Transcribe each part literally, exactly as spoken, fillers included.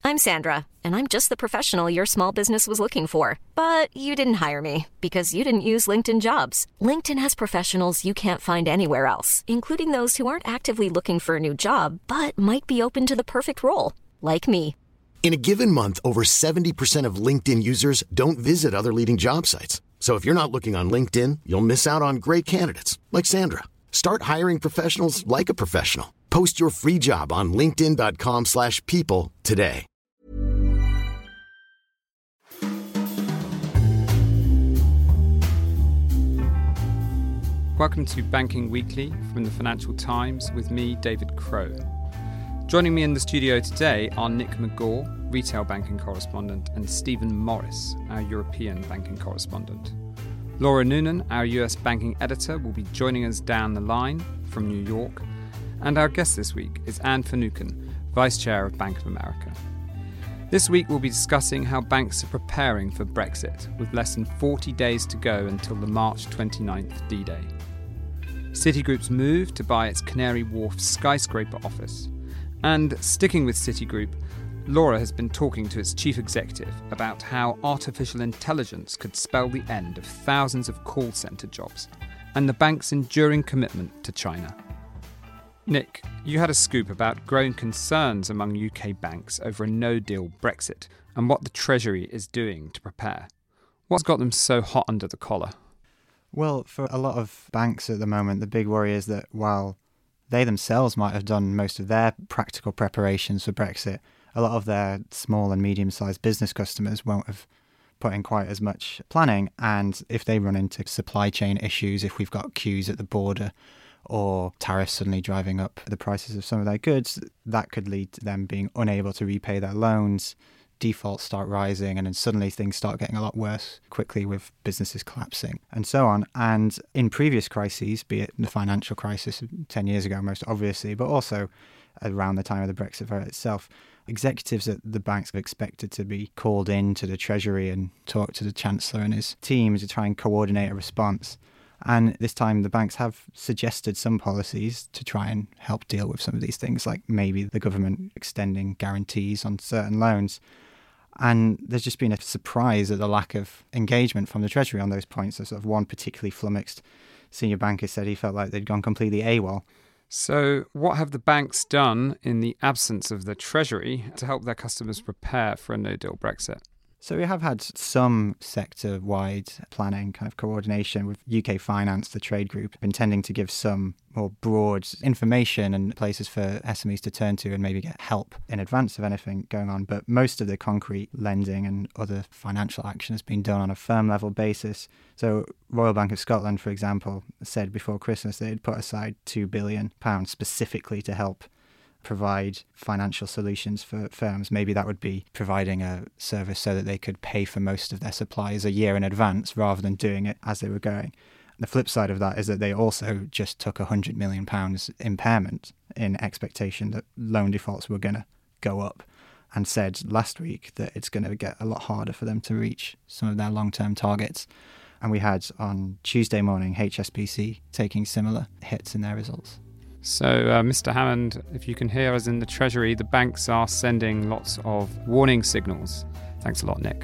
I'm Sandra, and I'm just the professional your small business was looking for. But you didn't hire me because you didn't use LinkedIn Jobs. LinkedIn has professionals you can't find anywhere else, including those who aren't actively looking for a new job, but might be open to the perfect role, like me. In a given month, over seventy percent of LinkedIn users don't visit other leading job sites. So if you're not looking on LinkedIn, you'll miss out on great candidates like Sandra. Start hiring professionals like a professional. Post your free job on linkedin.com slash people today. Welcome to Banking Weekly from the Financial Times with me, David Crowe. Joining me in the studio today are Nick McGaw, retail banking correspondent, and Stephen Morris, our European banking correspondent. Laura Noonan, our U S banking editor, will be joining us down the line from New York. And our guest this week is Anne Finucane, Vice Chair of Bank of America. This week we'll be discussing how banks are preparing for Brexit, with less than forty days to go until the March twenty-ninth D-Day. Citigroup's move to buy its Canary Wharf skyscraper office. And sticking with Citigroup, Laura has been talking to its chief executive about how artificial intelligence could spell the end of thousands of call centre jobs and the bank's enduring commitment to China. Nick, you had a scoop about growing concerns among U K banks over a no-deal Brexit and what the Treasury is doing to prepare. What's got them so hot under the collar? Well, for a lot of banks at the moment, the big worry is that while they themselves might have done most of their practical preparations for Brexit, a lot of their small and medium-sized business customers won't have put in quite as much planning. And if they run into supply chain issues, if we've got queues at the border or tariffs suddenly driving up the prices of some of their goods, that could lead to them being unable to repay their loans, defaults start rising, and then suddenly things start getting a lot worse quickly with businesses collapsing and so on. And in previous crises, be it the financial crisis ten years ago most obviously, but also around the time of the Brexit vote itself, executives at the banks have expected to be called in to the Treasury and talk to the Chancellor and his team to try and coordinate a response. And this time the banks have suggested some policies to try and help deal with some of these things, like maybe the government extending guarantees on certain loans. And there's just been a surprise at the lack of engagement from the Treasury on those points. So sort of one particularly flummoxed senior banker said he felt like they'd gone completely AWOL. So what have the banks done in the absence of the Treasury to help their customers prepare for a no-deal Brexit? So we have had some sector-wide planning, kind of coordination with U K Finance, the trade group, intending to give some more broad information and places for S M Es to turn to and maybe get help in advance of anything going on. But most of the concrete lending and other financial action has been done on a firm-level basis. So Royal Bank of Scotland, for example, said before Christmas they had put aside two billion pounds specifically to help provide financial solutions for firms. Maybe that would be providing a service so that they could pay for most of their supplies a year in advance rather than doing it as they were going. The flip side of that is that they also just took one hundred million pounds impairment in expectation that loan defaults were going to go up, and said last week that it's going to get a lot harder for them to reach some of their long-term targets. And we had on Tuesday morning H S B C taking similar hits in their results. So, uh, Mister Hammond, if you can hear us in the Treasury, the banks are sending lots of warning signals. Thanks a lot, Nick.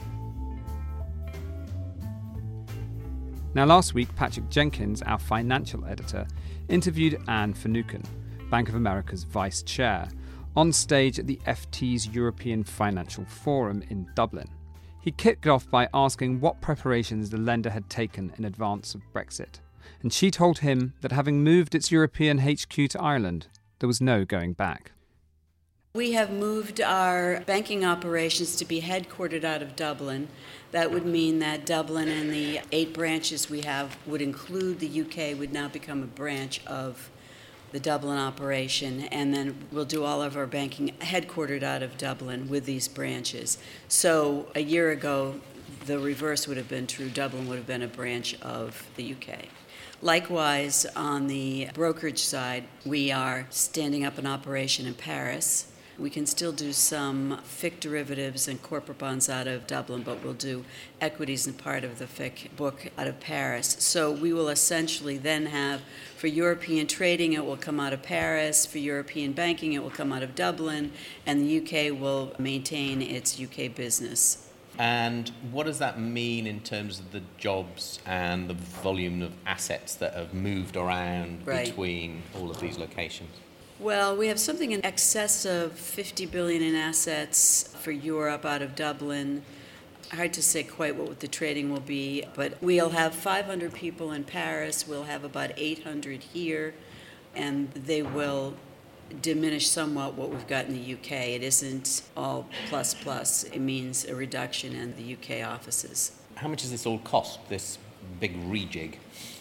Now, last week, Patrick Jenkins, our financial editor, interviewed Anne Finucane, Bank of America's vice chair, on stage at the F T's European Financial Forum in Dublin. He kicked off by asking what preparations the lender had taken in advance of Brexit. And she told him that having moved its European H Q to Ireland, there was no going back. We have moved our banking operations to be headquartered out of Dublin. That would mean that Dublin and the eight branches we have would include the U K, would now become a branch of the Dublin operation, and then we'll do all of our banking headquartered out of Dublin with these branches. So a year ago, the reverse would have been true. Dublin would have been a branch of the U K. Likewise, on the brokerage side, we are standing up an operation in Paris. We can still do some F I C derivatives and corporate bonds out of Dublin, but we'll do equities and part of the F I C book out of Paris. So we will essentially then have, for European trading, it will come out of Paris. For European banking, it will come out of Dublin. And the U K will maintain its U K business. And what does that mean in terms of the jobs and the volume of assets that have moved around right. between all of these locations? Well, we have something in excess of fifty billion dollars in assets for Europe out of Dublin. Hard to say quite what the trading will be, but we'll have five hundred people in Paris. We'll have about eight hundred here, and they will diminish somewhat what we've got in the U K. It isn't all plus plus. It means a reduction in the U K offices. How much does this all cost, this big rejig?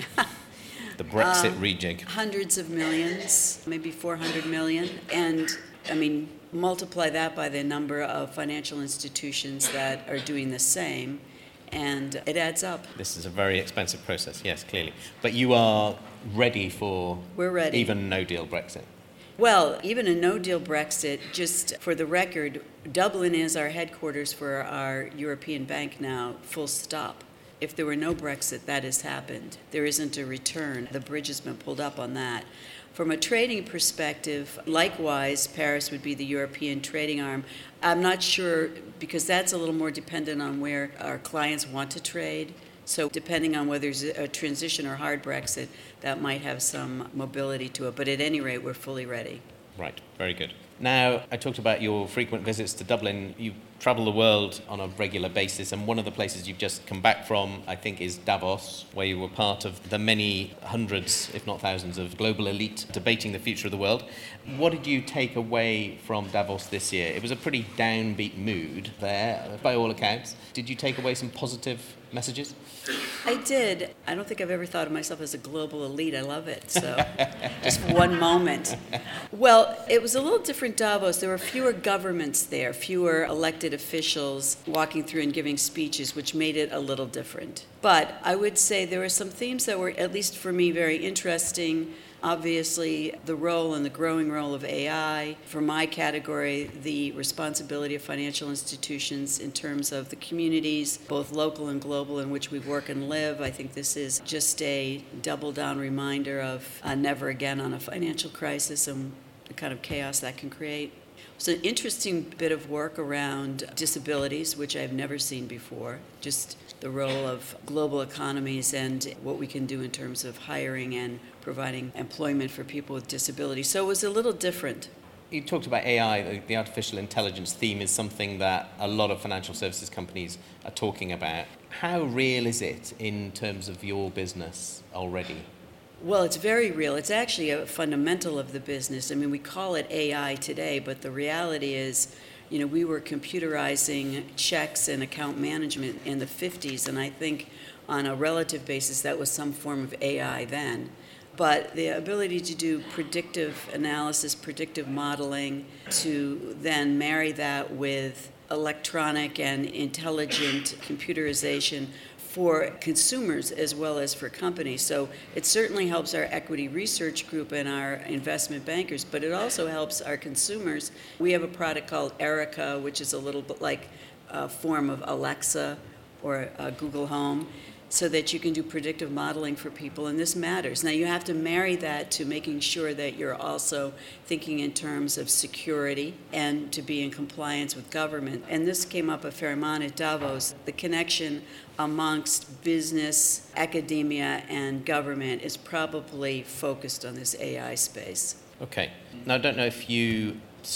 The Brexit um, rejig? Hundreds of millions, maybe four hundred million. And, I mean, multiply that by the number of financial institutions that are doing the same, and it adds up. This is a very expensive process, yes, clearly. But you are ready for We're ready. Even no-deal Brexit? Well, even a no-deal Brexit, just for the record, Dublin is our headquarters for our European bank now, full stop. If there were no Brexit, that has happened. There isn't a return. The bridge has been pulled up on that. From a trading perspective, likewise, Paris would be the European trading arm. I'm not sure, because that's a little more dependent on where our clients want to trade. So depending on whether it's a transition or hard Brexit, that might have some mobility to it. But at any rate, we're fully ready. Right, very good. Now, I talked about your frequent visits to Dublin. You travel the world on a regular basis, and one of the places you've just come back from, I think, is Davos, where you were part of the many hundreds, if not thousands, of global elite debating the future of the world. What did you take away from Davos this year? It was a pretty downbeat mood there, by all accounts. Did you take away some positive messages? I did. I don't think I've ever thought of myself as a global elite. I love it. So just one moment. Well, it was a little different Davos. There were fewer governments there, fewer elected officials walking through and giving speeches, which made it a little different. But I would say there were some themes that were, at least for me, very interesting. Obviously, the role and the growing role of A I. For my category, the responsibility of financial institutions in terms of the communities, both local and global, in which we work and live. I think this is just a double-down reminder of uh, never again on a financial crisis and the kind of chaos that can create. It's an interesting bit of work around disabilities, which I've never seen before, just the role of global economies and what we can do in terms of hiring and providing employment for people with disabilities. So it was a little different. You talked about A I, the, the artificial intelligence theme is something that a lot of financial services companies are talking about. How real is it in terms of your business already? Well, it's very real. It's actually a fundamental of the business. I mean, we call it A I today, but the reality is, you know, we were computerizing checks and account management in the fifties, and I think on a relative basis that was some form of A I then. But the ability to do predictive analysis, predictive modeling, to then marry that with electronic and intelligent computerization for consumers as well as for companies. So it certainly helps our equity research group and our investment bankers, but it also helps our consumers. We have a product called Erica, which is a little bit like a form of Alexa or uh, Google Home, so that you can do predictive modeling for people, and this matters. Now you have to marry that to making sure that you're also thinking in terms of security and to be in compliance with government. And this came up a fair amount at Davos. The connection amongst business, academia, and government is probably focused on this A I space. Okay. Now I don't know if you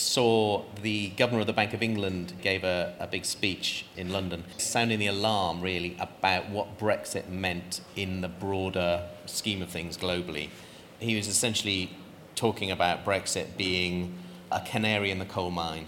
saw the Governor of the Bank of England gave a, a big speech in London, sounding the alarm really about what Brexit meant in the broader scheme of things globally. He was essentially talking about Brexit being a canary in the coal mine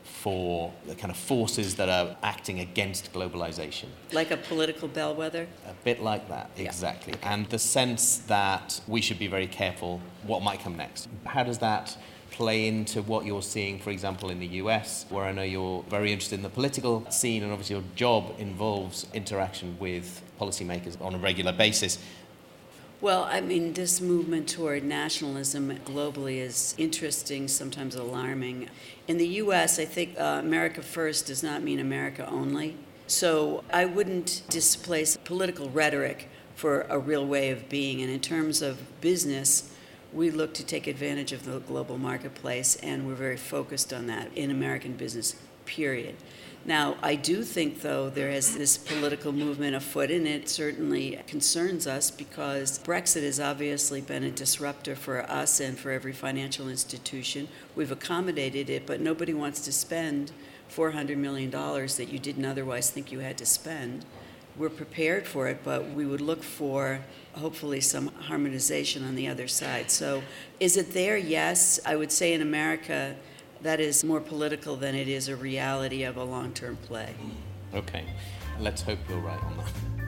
for the kind of forces that are acting against globalization. Like a political bellwether? A bit like that, Yeah. exactly. And the sense that we should be very careful what might come next. How does that play into what you're seeing, for example, in the U S, where I know you're very interested in the political scene, and obviously your job involves interaction with policymakers on a regular basis? Well, I mean, this movement toward nationalism globally is interesting, sometimes alarming. In the U S, I think uh, America first does not mean America only. So I wouldn't displace political rhetoric for a real way of being. And in terms of business, we look to take advantage of the global marketplace, and we're very focused on that in American business, period. Now, I do think, though, there is this political movement afoot, and it certainly concerns us because Brexit has obviously been a disruptor for us and for every financial institution. We've accommodated it, but nobody wants to spend four hundred million dollars that you didn't otherwise think you had to spend. We're prepared for it, but we would look for, hopefully, some harmonization on the other side. So is it there? Yes. I would say in America, that is more political than it is a reality of a long-term play. Okay. Let's hope you're right on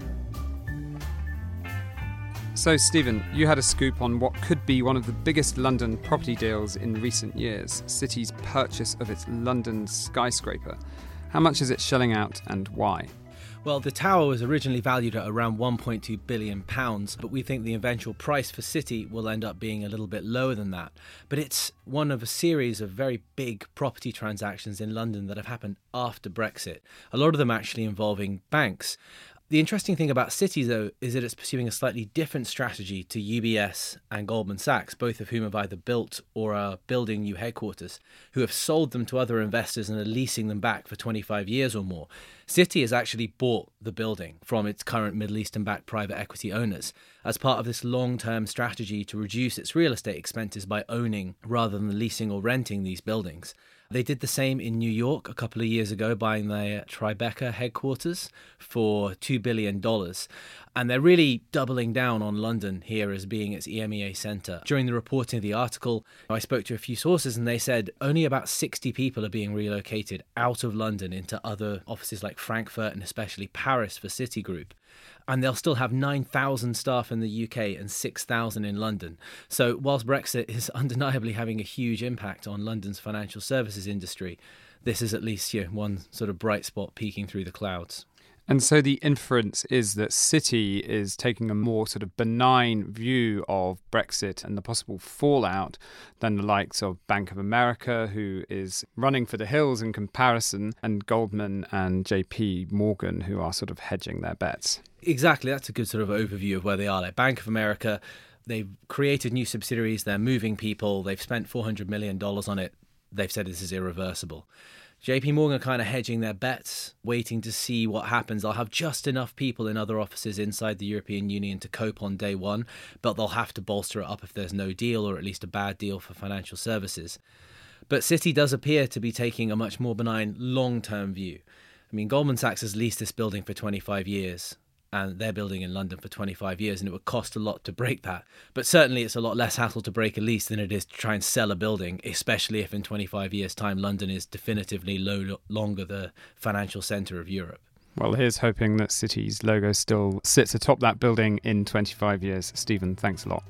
that. So, Stephen, you had a scoop on what could be one of the biggest London property deals in recent years, City's purchase of its London skyscraper. How much is it shelling out and why? Well, the tower was originally valued at around one point two billion pounds, but we think the eventual price for City will end up being a little bit lower than that. But it's one of a series of very big property transactions in London that have happened after Brexit, a lot of them actually involving banks. The interesting thing about City, though, is that it's pursuing a slightly different strategy to U B S and Goldman Sachs, both of whom have either built or are building new headquarters, who have sold them to other investors and are leasing them back for twenty-five years or more. City has actually bought the building from its current Middle Eastern-backed private equity owners as part of this long-term strategy to reduce its real estate expenses by owning rather than leasing or renting these buildings. They did the same in New York a couple of years ago, buying their Tribeca headquarters for two billion dollars. And they're really doubling down on London here as being its E M E A centre. During the reporting of the article, I spoke to a few sources and they said only about sixty people are being relocated out of London into other offices like Frankfurt and especially Paris for Citigroup. And they'll still have nine thousand staff in the U K and six thousand in London. So whilst Brexit is undeniably having a huge impact on London's financial services industry, this is at least, you know, one sort of bright spot peeking through the clouds. And so the inference is that City is taking a more sort of benign view of Brexit and the possible fallout than the likes of Bank of America, who is running for the hills in comparison, and Goldman and J P Morgan, who are sort of hedging their bets. Exactly. That's a good sort of overview of where they are. Like Bank of America, they've created new subsidiaries, they're moving people, they've spent four hundred million dollars on it. They've said this is irreversible. J P Morgan are kind of hedging their bets, waiting to see what happens. They'll have just enough people in other offices inside the European Union to cope on day one, but they'll have to bolster it up if there's no deal, or at least a bad deal for financial services. But City does appear to be taking a much more benign long-term view. I mean, Goldman Sachs has leased this building for twenty-five years. And they're building in London for twenty-five years, and it would cost a lot to break that. But certainly it's a lot less hassle to break a lease than it is to try and sell a building, especially if in twenty-five years' time London is definitively no longer the financial centre of Europe. Well, here's hoping that City's logo still sits atop that building in twenty-five years. Stephen, thanks a lot.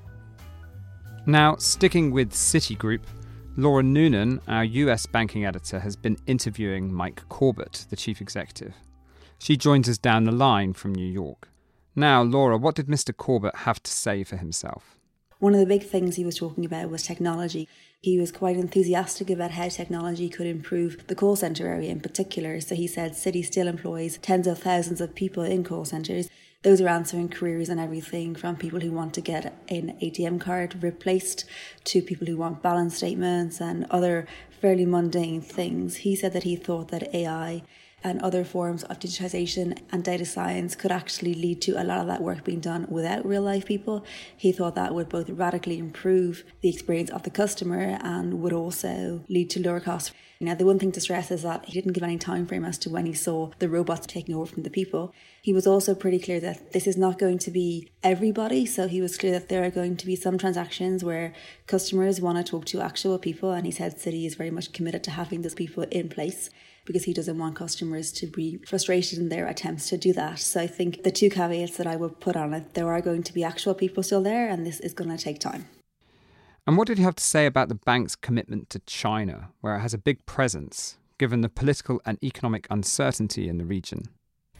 Now, sticking with Citigroup, Laura Noonan, our U S banking editor, has been interviewing Mike Corbett, the chief executive. She joins us down the line from New York. Now, Laura, what did Mister Corbett have to say for himself? One of the big things he was talking about was technology. He was quite enthusiastic about how technology could improve the call centre area in particular. So he said City still employs tens of thousands of people in call centres. Those are answering queries and everything from people who want to get an A T M card replaced to people who want balance statements and other fairly mundane things. He said that he thought that A I and other forms of digitisation and data science could actually lead to a lot of that work being done without real life people. He thought that would both radically improve the experience of the customer and would also lead to lower costs. Now, the one thing to stress is that he didn't give any time frame as to when he saw the robots taking over from the people. He was also pretty clear that this is not going to be everybody. So he was clear that there are going to be some transactions where customers want to talk to actual people. And he said City is very much committed to having those people in place, because he doesn't want customers to be frustrated in their attempts to do that. So I think the two caveats that I would put on it, there are going to be actual people still there, and this is going to take time. And what did you have to say about the bank's commitment to China, where it has a big presence, given the political and economic uncertainty in the region?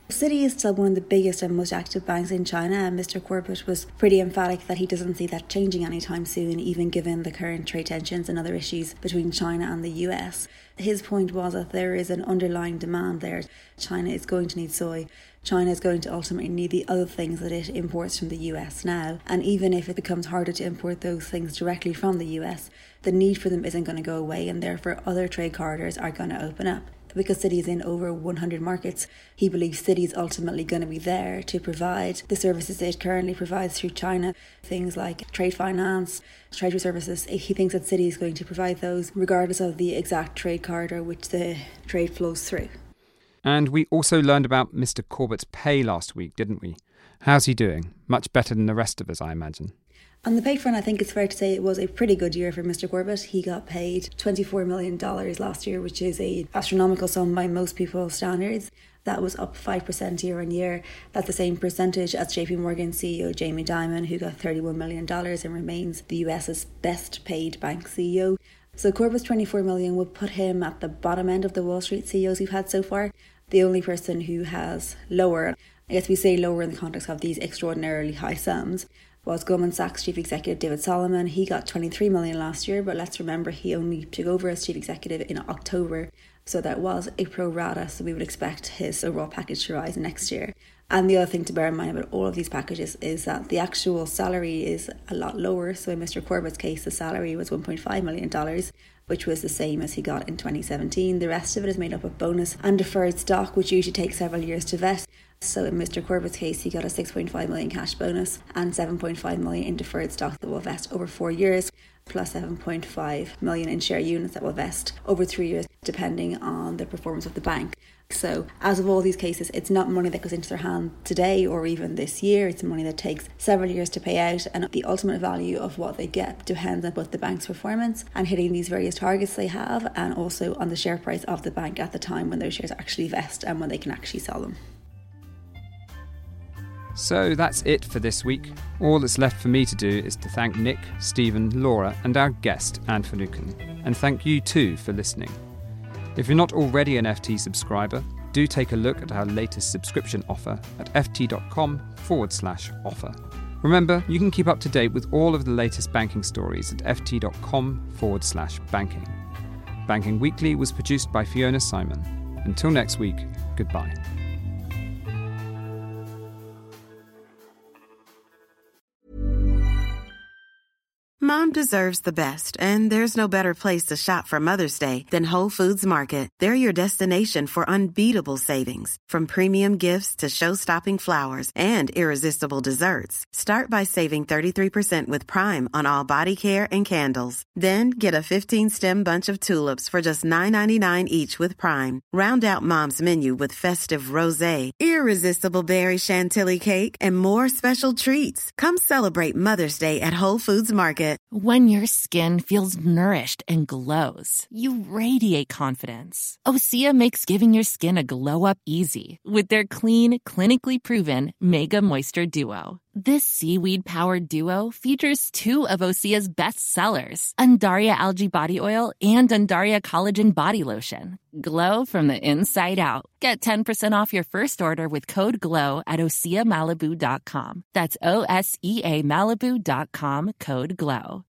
Citi is still one of the biggest and most active banks in China, and Mister Corbett was pretty emphatic that he doesn't see that changing anytime soon, even given the current trade tensions and other issues between China and the U S. His point was that there is an underlying demand there. China is going to need soy. China is going to ultimately need the other things that it imports from the U S now. And even if it becomes harder to import those things directly from the U S, the need for them isn't going to go away, and therefore other trade corridors are going to open up. Because Citi is in over one hundred markets, he believes Citi is ultimately going to be there to provide the services it currently provides through China, things like trade finance, treasury services. He thinks that Citi is going to provide those regardless of the exact trade corridor which the trade flows through. And we also learned about Mister Corbett's pay last week, didn't we? How's he doing? Much better than the rest of us, I imagine. On the pay front, I think it's fair to say it was a pretty good year for Mister Corbett. He got paid twenty-four million dollars last year, which is an astronomical sum by most people's standards. That was up five percent year on year. That's the same percentage as J P Morgan C E O Jamie Dimon, who got thirty-one million dollars and remains the U S's best paid bank C E O. So Corbett's twenty-four million dollars would put him at the bottom end of the Wall Street C E Os we've had so far. The only person who has lower, I guess we say lower in the context of these extraordinarily high sums, was Goldman Sachs Chief Executive David Solomon. He got twenty-three million dollars last year, but let's remember he only took over as Chief Executive in October, so that was a pro rata, so we would expect his overall package to rise next year. And the other thing to bear in mind about all of these packages is that the actual salary is a lot lower. So in Mister Corbett's case, the salary was one point five million dollars, which was the same as he got in twenty seventeen. The rest of it is made up of bonus and deferred stock, which usually takes several years to vest. So in Mister Corbett's case, he got a six point five million dollars cash bonus and seven point five million dollars in deferred stock that will vest over four years, plus seven point five million dollars in share units that will vest over three years, depending on the performance of the bank. So as of all these cases, it's not money that goes into their hand today or even this year. It's money that takes several years to pay out, and the ultimate value of what they get depends on both the bank's performance and hitting these various targets they have, and also on the share price of the bank at the time when those shares actually vest and when they can actually sell them. So that's it for this week. All that's left for me to do is to thank Nick, Stephen, Laura and our guest, Anne Finucane, and thank you too for listening. If you're not already an F T subscriber, do take a look at our latest subscription offer at ft.com forward slash offer. Remember, you can keep up to date with all of the latest banking stories at ft.com forward slash banking. Banking Weekly was produced by Fiona Simon. Until next week, goodbye. Mom deserves the best, and there's no better place to shop for Mother's Day than Whole Foods Market. They're your destination for unbeatable savings, from premium gifts to show-stopping flowers and irresistible desserts. Start by saving thirty-three percent with Prime on all body care and candles. Then get a fifteen-stem bunch of tulips for just nine ninety-nine each with Prime. Round out Mom's menu with festive rosé, irresistible berry chantilly cake, and more special treats. Come celebrate Mother's Day at Whole Foods Market. When your skin feels nourished and glows, you radiate confidence. Osea makes giving your skin a glow-up easy with their clean, clinically proven Mega Moisture Duo. This seaweed-powered duo features two of Osea's best sellers, Undaria Algae Body Oil and Undaria Collagen Body Lotion. Glow from the inside out. Get ten percent off your first order with code GLOW at osea malibu dot com. That's O S E A Malibu dot com, code GLOW.